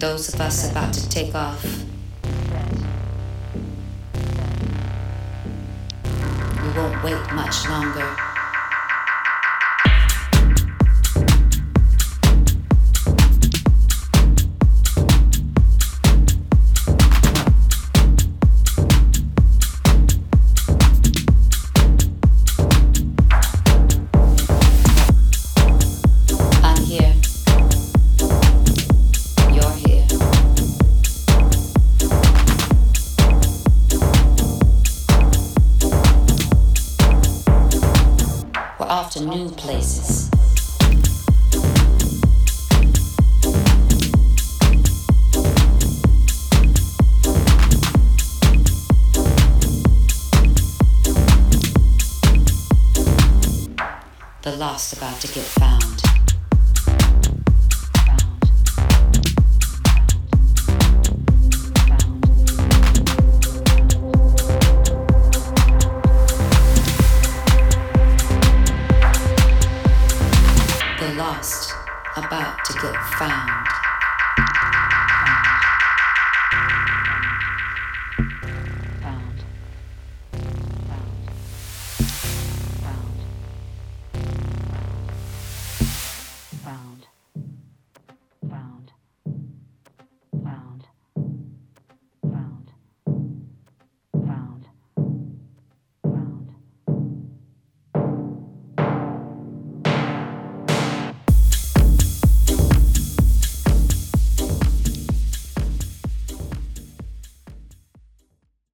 those of us about to take off, we won't wait much longer. Off to new places. The lost about to get found. Lost, about to get found. Found. Found. Found. Found.